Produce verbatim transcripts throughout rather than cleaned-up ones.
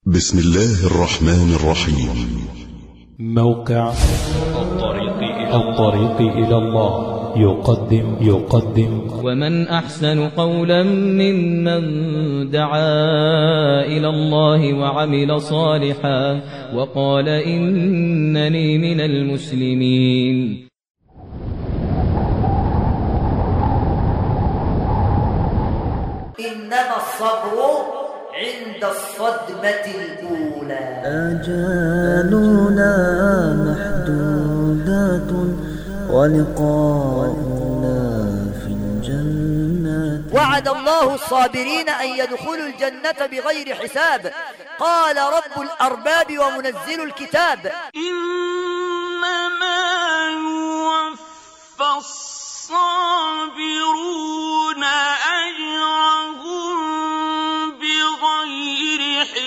بسم الله الرحمن الرحيم. موقع الطريق إلى, الطريق إلى الله يقدم يقدم ومن أحسن قولا ممن دعا إلى الله وعمل صالحا وقال إنني من المسلمين. إنما الصبر عند الصدمة الأولى. آجالنا محدودات ولقاؤنا في الجنة. وعد الله الصابرين أن يدخلوا الجنة بغير حساب. قال رب الأرباب ومنزل الكتاب: إنما يوفى الصابرون أجرهم بغير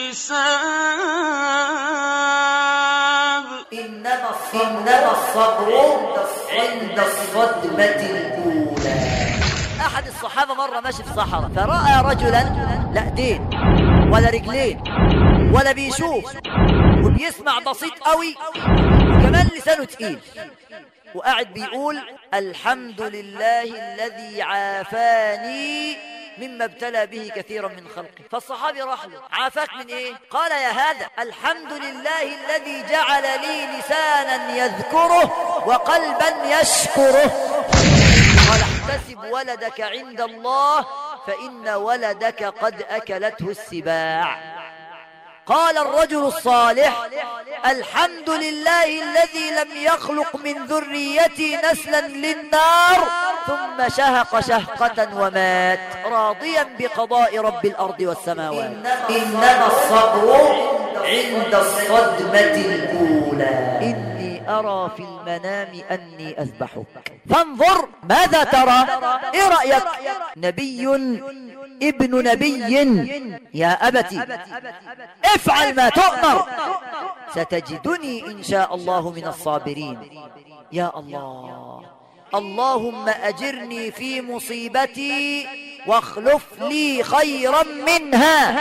حساب. إنما الصبر عند الصدمة الأولى. أحد الصحابة مرة ماشي في صحراء فرأى رجلا لا دين ولا رجلين ولا بيشوف وبيسمع بسيط قوي وكمان لسانه تقيل وقاعد بيقول: الحمد لله الذي عافاني مما ابتلى به كثيرا من خلقه. فالصحابي راح له: عافاك من ايه؟ قال: يا هذا الحمد لله الذي جعل لي لسانا يذكره وقلبا يشكره. قال: احتسب ولدك عند الله فإن ولدك قد أكلته السباع. قال الرجل الصالح: الحمد لله الذي لم يخلق من ذريتي نسلا للنار ثم شهق شهقة ومات راضيا بقضاء رب الأرض والسماوات. إنما الصبر عند الصدمة الأولى. إني أرى في المنام أني أذبحك فانظر ماذا ترى؟ إيه رأيك؟ نبي ابن نبي. يا أبتي افعل ما تؤمر ستجدني إن شاء الله من الصابرين. يا الله، اللهم أجرني في مصيبتي واخلف لي خيرا منها.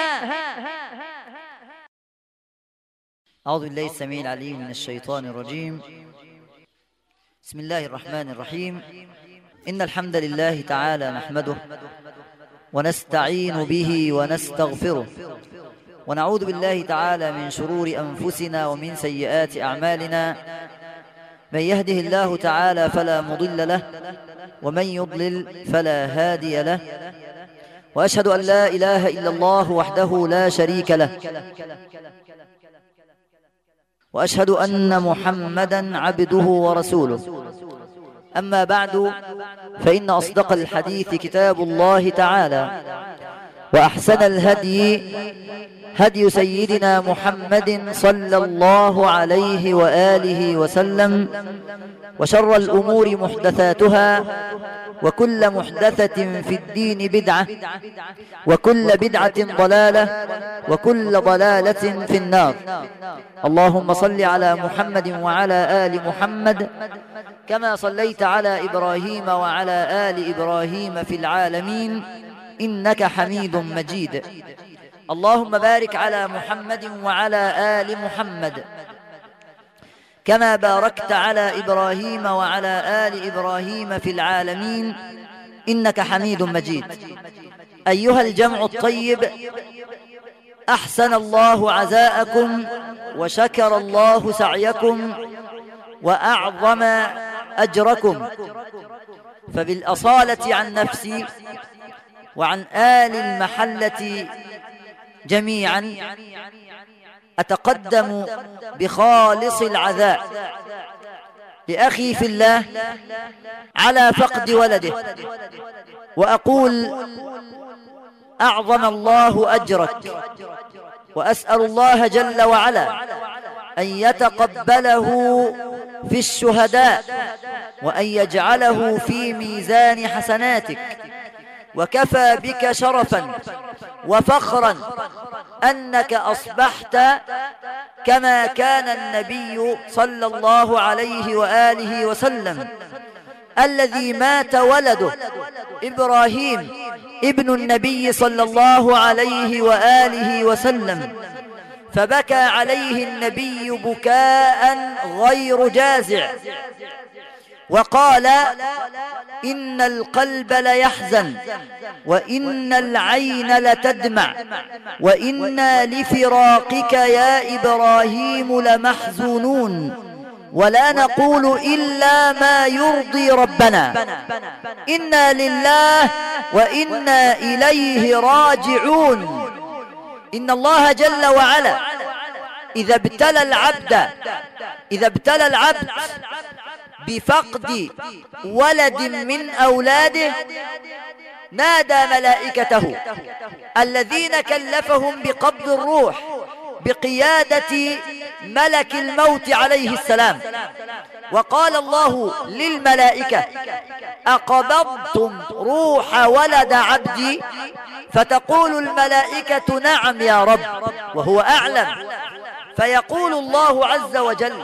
أعوذ بالله السميع العليم من الشيطان الرجيم. بسم الله الرحمن الرحيم. إن الحمد لله تعالى نحمده ونستعين به ونستغفره ونعوذ بالله تعالى من شرور أنفسنا ومن سيئات أعمالنا. من يهده الله تعالى فلا مضل له ومن يضلل فلا هادي له. وأشهد أن لا إله إلا الله وحده لا شريك له. وأشهد أن محمدا عبده ورسوله. أما بعد فإن أصدق الحديث كتاب الله تعالى وأحسن الهدي هدي سيدنا محمد صلى الله عليه وآله وسلم. وشر الأمور محدثاتها وكل محدثة في الدين بدعة وكل بدعة ضلالة وكل ضلالة في النار. اللهم صل على محمد وعلى آل محمد كما صليت على إبراهيم وعلى آل إبراهيم في العالمين إنك حميد مجيد. اللهم بارك على محمد وعلى آل محمد كما باركت على إبراهيم وعلى آل إبراهيم في العالمين إنك حميد مجيد. أيها الجمع الطيب، أحسن الله عزاءكم وشكر الله سعيكم وأعظم أجركم. فبالأصالة عن نفسي وعن آل المحلة جميعا أتقدم بخالص العزاء لأخي في الله على فقد ولده وأقول: أعظم الله أجرك. وأسأل الله جل وعلا أن يتقبله في الشهداء وأن يجعله في ميزان حسناتك. وكفى بك شرفا وفخرا أنك أصبحت كما كان النبي صلى الله عليه وآله وسلم الذي مات ولده إبراهيم ابن النبي صلى الله عليه وآله وسلم فبكى عليه النبي بكاء غير جازع وقال إن القلب ليحزن وإن العين لتدمع وإنا لفراقك يا إبراهيم لمحزونون ولا نقول إلا ما يرضي ربنا إنا لله وإنا إليه راجعون. إن الله جل وعلا إذا ابتلى العبد إذا ابتلى العبد بفقد ولد من أولاده نادى ملائكته الذين كلفهم بقبض الروح بقيادة ملك الموت عليه السلام، وقال الله للملائكة أقبضتم روح ولد عبدي؟ فتقول الملائكة نعم يا رب وهو أعلم، فيقول الله عز وجل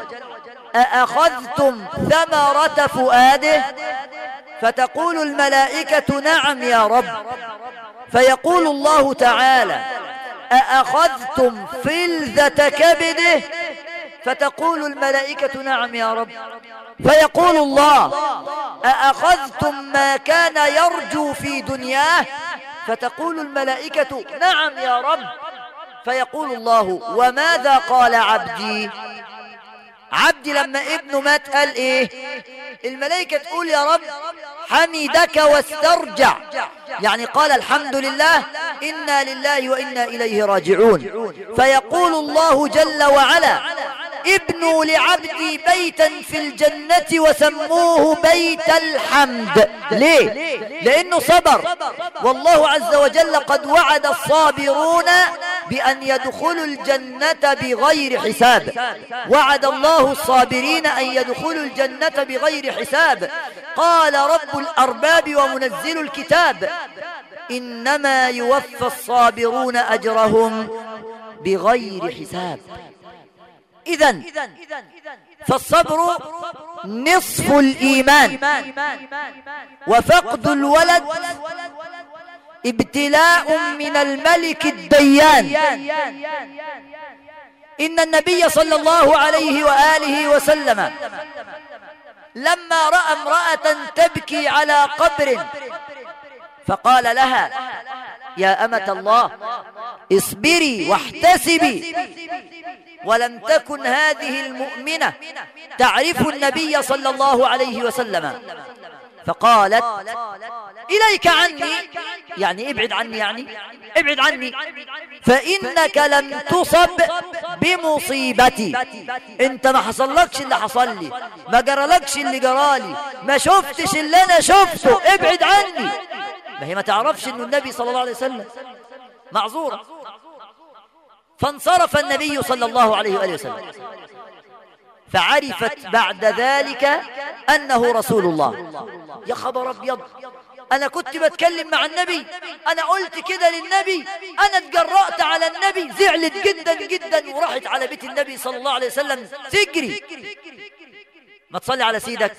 أأخذتم ثمرة فؤاده؟ فتقول الملائكة نعم يا رب، فيقول الله تعالى أأخذتم فلذة كبده؟ فتقول الملائكة نعم يا رب، فيقول الله أأخذتم ما كان يرجو في دنياه؟ فتقول الملائكة نعم يا رب، فيقول الله وماذا قال عبدي؟ عبدي لما ابنه مات قال ايه؟ الملائكة تقول يا رب حمدك واسترجع، يعني قال الحمد لله إنا لله وإنا إليه راجعون. فيقول الله جل وعلا ابنوا لعبدي بيتا في الجنة وسموه بيت الحمد. ليه؟ لأنه صبر، والله عز وجل قد وعد الصابرون بأن يدخلوا الجنة بغير حساب، وعد الله الصابرين أن يدخلوا الجنة بغير حساب. قال رب الأرباب ومنزل الكتاب إنما يوفى الصابرون أجرهم بغير حساب. إذن فالصبر نصف الإيمان، وفقد الولد ابتلاء من الملك الديان. إن النبي صلى الله عليه وآله وسلم لما رأى امرأة تبكي على قبر فقال لها يا أمة الله اصبري واحتسبي، ولم تكن هذه المؤمنة تعرف النبي صلى الله عليه وسلم، فقالت إليك عني، يعني ابعد عني، يعني ابعد عني، فإنك لم تصب بمصيبتي، انت ما حصلكش اللي حصل لي، ما جرالكش اللي جرالي، ما شفتش اللي انا شفته، ابعد عني. ما هي ما تعرفش انه النبي صلى الله عليه وسلم معذورة. فانصرف النبي صلى الله عليه وآله وسلم، فعرفت بعد ذلك أنه رسول الله. يا خبر أبيض، أنا كنت بتكلم مع النبي، أنا قلت كده للنبي، أنا اتجرأت على النبي، زعلت جدا جدا وراحت على بيت النبي صلى الله عليه وسلم تجري. ما تصلي على سيدك.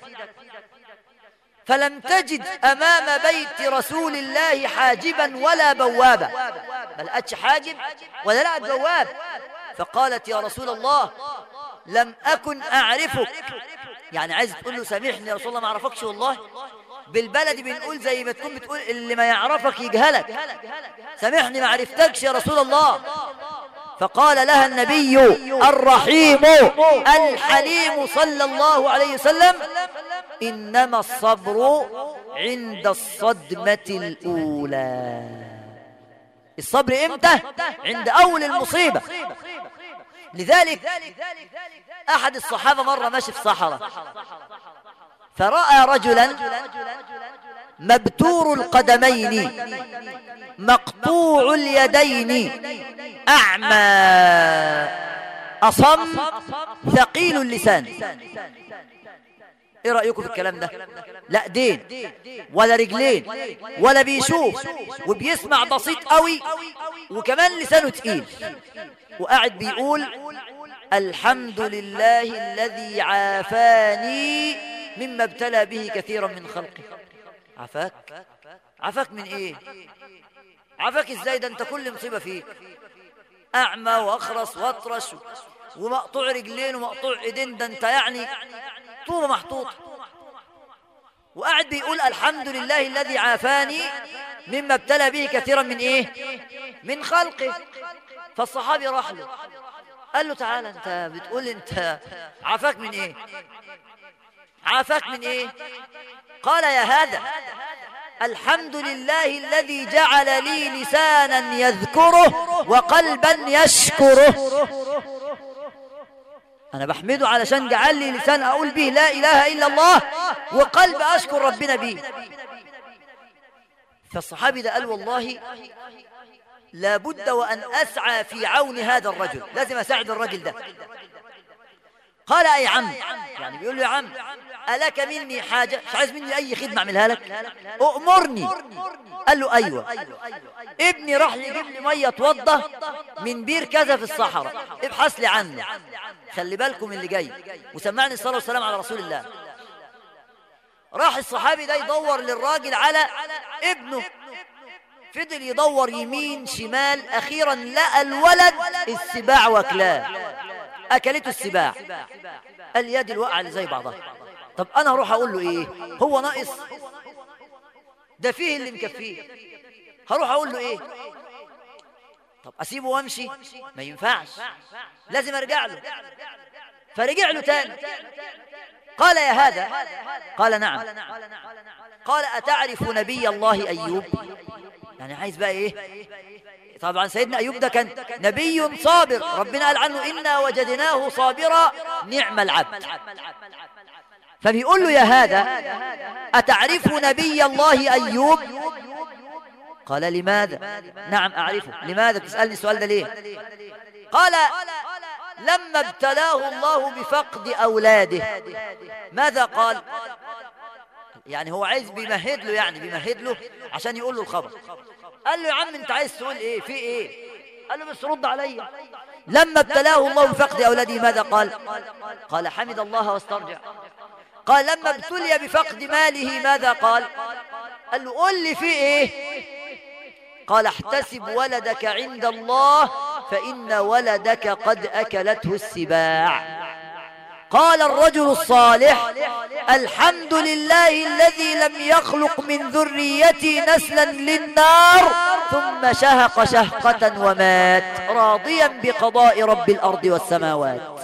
فلم تجد أمام بيت رسول الله حاجبا ولا بوابا، ما لقتش حاجب ولا لقت بواب. فقالت يا رسول الله لم أكن أعرفك، يعني عايز تقول له سامحني يا رسول الله ما أعرفكش، والله بالبلد بنقول زي ما تكون بتقول اللي ما يعرفك يجهلك، سامحني ما عرفتكش يا رسول الله. فقال لها النبي الرحيم الحليم صلى الله عليه وسلم إنما الصبر عند الصدمة الأولى. الصبر إمتى؟ عند أول المصيبة. لذلك أحد الصحابة مرة ماشي في صحراء فرأى رجلا مبتور القدمين مقطوع اليدين أعمى أصم ثقيل اللسان. ايه رأيكم في الكلام ده؟ لا دين ولا رجلين ولا بيشوف وبيسمع بسيط قوي وكمان لسانه تقيل، وقاعد بيقول الحمد لله الذي عافاني مما ابتلى به كثيرا من خلقه. عفاك؟ عفاك من ايه؟ عفاك ازاي؟ ده انت كل مصيبة فيك. أعمى وأخرس وأطرش ومقطوع رجلين ومقطوع إيدين، ده أنت يعني طوبة محطوطة، وقاعد بيقول الحمد لله الذي عافاني مما ابتلى به كثيرا من إيه؟ من خلقه. فالصحابي راح له قال له تعالى، أنت بتقول أنت عافاك من إيه؟ عافاك من إيه؟ قال يا هذا الحمد لله الذي جعل لي لسانا يذكره وقلبا يشكره. أنا بحمده علشان جعل لي لسان أقول به لا إله إلا الله، وقلب أشكر ربنا به. فالصحابي ده قال والله لابد وأن أسعى في عون هذا الرجل، لازم أساعد الرجل ده. قال أي عم، يعني بيقول له يا عم ألك مني حاجة؟ مش عايز مني أي خدمة أعملها لك؟ أؤمرني. قال له أيوة، ابني راح يجيب لي مية توضى من بير كذا في الصحراء، ابحث لي عنه، خلي بالكم اللي جاي، وسمعني الصلاة والسلام على رسول الله. راح الصحابي ده يدور للراجل على ابنه، فضل يدور يمين شمال، أخيرا لقى الولد السباع واكلاه، أكلته السباع. قال يا دي الوقعة اللي زي بعضها، طب أنا هروح أقول له إيه؟ هو ناقص؟ ده فيه اللي مكفيه، هروح أقول له إيه؟ طب أسيبه وأمشي؟ ما ينفعش، لازم أرجع له. فرجع له تاني، قال يا هذا، قال نعم. قال أتعرف نبي الله أيوب؟ يعني عايز بقى إيه؟ طبعا سيدنا أيوب ده كان نبي صابر، ربنا قال عنه إنا وجدناه صابرا نعم العبد. فبيقول له يا هذا أتعرف نبي الله أيوب؟ قال لماذا؟ نعم أعرفه. لماذا تسألني السؤال ده ليه؟ قال لما ابتلاه الله بفقد أولاده ماذا قال؟ يعني هو عايز بيمهد له، يعني بيمهد له عشان يقول له الخبر. قال له يا عم انت عايز تقول ايه؟ في ايه؟ قال له بس رد عليا. لما ابتلاه الله بفقد أولاده ماذا قال؟ قال حمد الله واسترجع. قال لما ابتلي بفقد ماله ماذا قال؟ قال له قل لي في ايه؟ قال احتسب ولدك عند الله فإن ولدك قد أكلته السباع. قال الرجل الصالح الحمد لله الذي لم يخلق من ذريتي نسلا للنار ثم شهق شهقة ومات راضيا بقضاء رب الأرض والسماوات.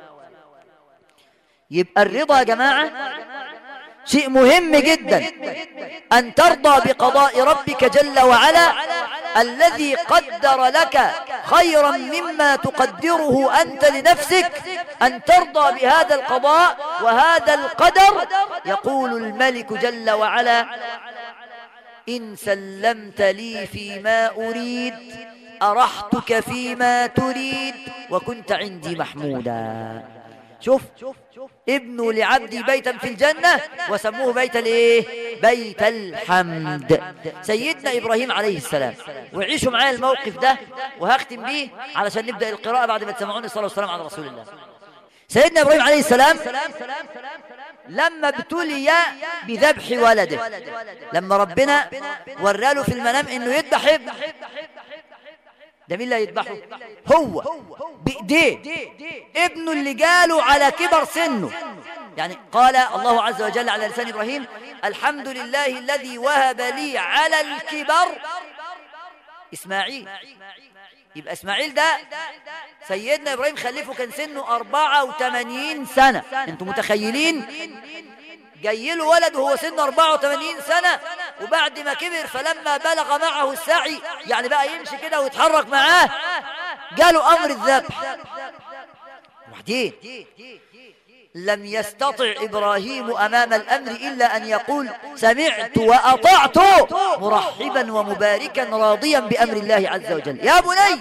يبقى الرضا يا جماعة شيء مهم جدا، أن ترضى بقضاء ربك جل وعلا الذي قدر لك خيرا مما تقدره أنت لنفسك، أن ترضى بهذا القضاء وهذا القدر. يقول الملك جل وعلا إن سلمت لي فيما أريد أرحتك فيما تريد وكنت عندي محمودا. شوف ابنوا لعبدي بيتا في الجنة وسموه بيت الايه؟ بيت الحمد. سيدنا إبراهيم عليه السلام، وعيشوا معايا الموقف ده وهختم بيه علشان نبدأ القراءة بعد ما تسمعوني الصلاة والسلام على رسول الله. سيدنا إبراهيم عليه السلام لما ابتلي بذبح ولده، لما ربنا وراله في المنام انه يذبح ابنه، ده مين اللي هيذبحه؟ هو بإيديه، ابنه اللي جاله على كبر سنه. يعني قال الله عز وجل على لسان إبراهيم الحمد لله الذي وهب لي على الكبر إسماعيل. يبقى إسماعيل ده سيدنا إبراهيم خلفه كان سنه أربعة وثمانين سنة. انتم متخيلين؟ جاي له ولد وهو سنه أربعة وثمانين سنة، وبعد ما كبر فلما بلغ معه السعي، يعني بقى يمشي كده ويتحرك معاه، جاله أمر الذبح. وبعدين لم يستطع إبراهيم أمام الأمر إلا أن يقول سمعت وأطعت مرحبا ومباركا راضيا بأمر الله عز وجل. يا بني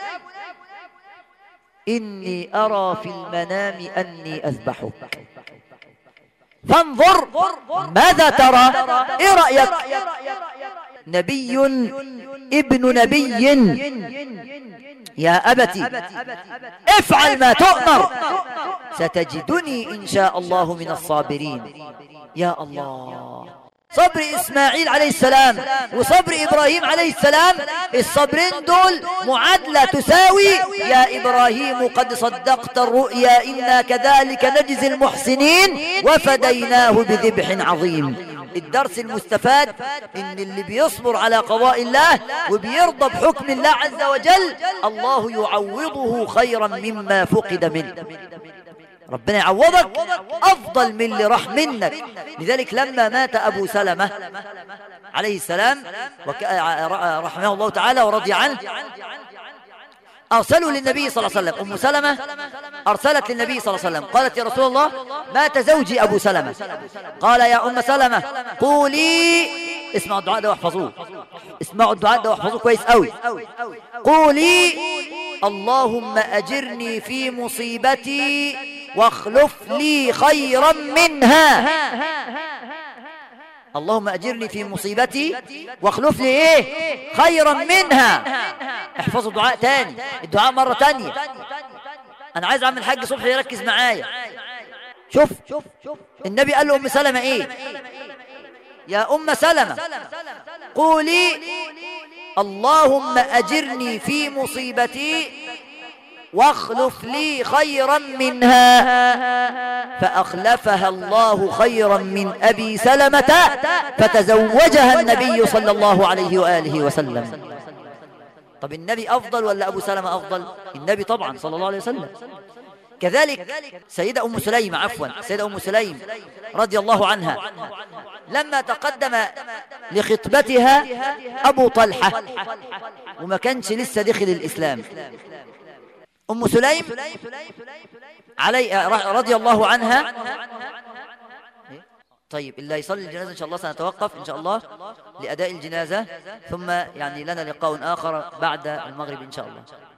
إني أرى في المنام أني أذبحك فانظر ماذا ترى؟ إيه رأيك؟ نبي ابن نبي يا أبتي افعل ما تؤمر ستجدني إن شاء الله من الصابرين. يا الله، صبر إسماعيل عليه السلام وصبر إبراهيم عليه السلام، الصبرين دول معادلة تساوي يا إبراهيم قد صدقت الرؤيا إنا كذلك نجزي المحسنين وفديناه بذبح عظيم. الدرس المستفاد إن اللي بيصبر على قضاء الله وبيرضى بحكم الله عز وجل الله يعوضه خيرا مما فقد منه. ربنا يعوضك أفضل من اللي راح منك. لذلك لما مات أبو سلمة عليه السلام رحمه الله تعالى ورضي عنه أرسلوا للنبي صلى الله عليه وسلم. أم سلمة أرسلت للنبي صلى الله عليه وسلم قالت يا رسول الله مات زوجي أبو سلمة. قال يا أم سلمة قولي، اسمعوا الدعاء ده واحفظوه، اسمعوا الدعاء ده واحفظوه كويس قوي. قولي اللهم أجرني في مصيبتي واخلف لي خيرا منها. اللهم أجرني في مصيبتي واخلف لي ايه خيرا منها. احفظوا الدعاء تاني، الدعاء مرة تانية. انا عايز عم الحاج صبحي يركز معايا. شوف النبي قال له ام سلمة ايه؟ يا ام سلمة قولي اللهم أجرني في مصيبتي واخلف لي خيرا منها. فأخلفها الله خيرا من أبي سلمة فتزوجها النبي صلى الله عليه وآله وسلم. طب النبي أفضل ولا أبو سلمة أفضل؟ النبي طبعا صلى الله عليه وسلم. كذلك سيدة أم سليم عفوا سيدة أم سليم رضي الله عنها لما تقدم لخطبتها أبو طلحة وما كانش لسه دخل الإسلام، أم سليم علي رضي الله عنها. طيب اللي يصلي الجنازة إن شاء الله سنتوقف إن شاء الله لأداء الجنازة، ثم يعني لنا لقاء آخر بعد المغرب إن شاء الله.